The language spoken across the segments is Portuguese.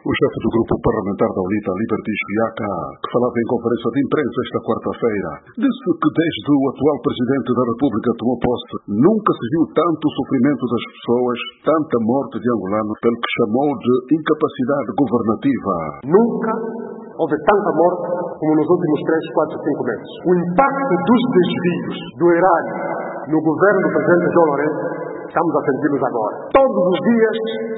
O chefe do grupo parlamentar da UNITA, Liberty Chiaka, que falava em conferência de imprensa esta quarta-feira, disse que desde o atual presidente da República tomou posse, nunca se viu tanto sofrimento das pessoas, tanta morte de angolanos, pelo que chamou de incapacidade governativa. Nunca houve tanta morte como nos últimos 3, 4, 5 meses. O impacto dos desvios do erário no governo do presidente João Lourenço, estamos a senti-los agora. Todos os dias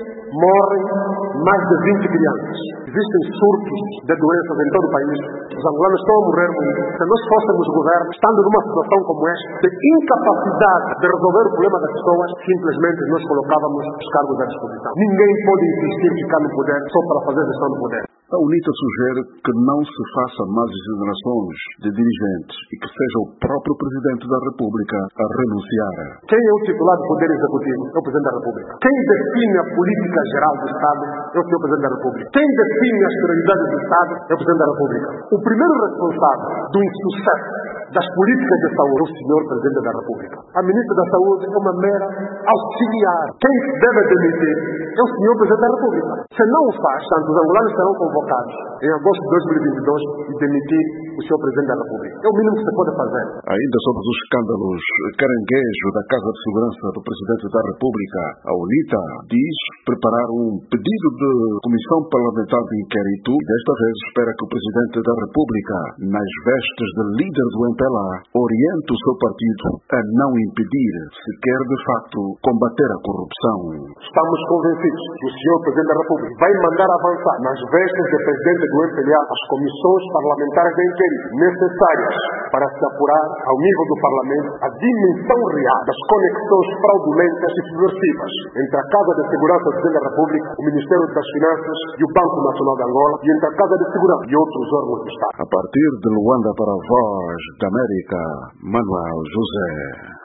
morrem mais de 20 crianças. Existem surtos de doenças em todo o país. Os angolanos estão a morrer muito. Se nós fôssemos governo, estando numa situação como esta, de incapacidade de resolver o problema das pessoas, simplesmente nós colocávamos os cargos à disposição. Ninguém pode insistir ficar no poder só para fazer gestão do poder. A UNITA sugere que não se faça mais exonerações de dirigentes e que seja o próprio Presidente da República a renunciar. Quem é o titular do Poder Executivo? É o Presidente da República. Quem define a política geral do Estado é o Sr. Presidente da República. Quem define as prioridades do Estado é o Presidente da República. O primeiro responsável do insucesso das políticas de saúde é o Sr. Presidente da República. A Ministra da Saúde é uma mera auxiliar. Quem deve demitir é o Sr. Presidente da República. Se não o faz, tanto os angolanos serão convocados em agosto de 2022 e demitir o Sr. Presidente da República. É o mínimo que se pode fazer. Ainda sobre os escândalos caranguejo da Casa de Segurança do Presidente da República, a UNITA diz preparar um pedido de comissão parlamentar de inquérito e desta vez espera que o Presidente da República, nas vestes de líder do MPLA, oriente o seu partido a não impedir, se quer de facto combater a corrupção. Estamos convencidos que o Sr. Presidente da República vai mandar avançar nas vestes de Presidente do MPLA as comissões parlamentares de inquérito necessárias para se apurar ao nível do Parlamento a dimensão real das conexões fraudulentas e subversivas entre a Casa de Segurança do Presidente da República, o Ministério das Finanças e o Banco Nacional de Angola e entre a Casa de Segurança e outros órgãos do Estado. A partir de Luanda para a Voz da América, Manuel José.